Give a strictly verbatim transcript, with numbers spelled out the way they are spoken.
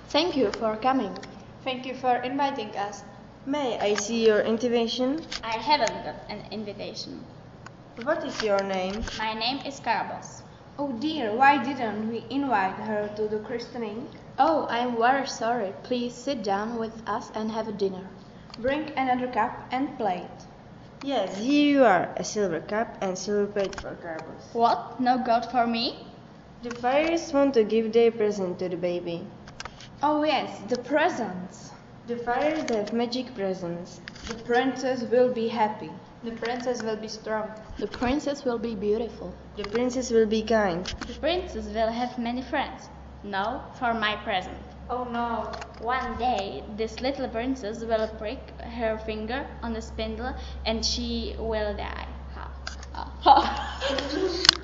Thank you for coming. Thank you for inviting us. May I see your invitation? I haven't got an invitation. What is your name? My name is Carbos. Oh dear, why didn't we invite her to the christening? Oh, I'm very sorry. Please sit down with us and have a dinner. Bring another cup and plate. Yes, here you are, a silver cup and silver plate for Carbos. What? No goat for me? The fairies want to give their present to the baby. Oh yes, the presents. The fairies have magic presents. The princess will be happy. The princess will be strong. The princess will be beautiful. The princess will be kind. The princess will have many friends. No, for my present. Oh no. One day, this little princess will prick her finger on the spindle and she will die. Ha, ha, ha.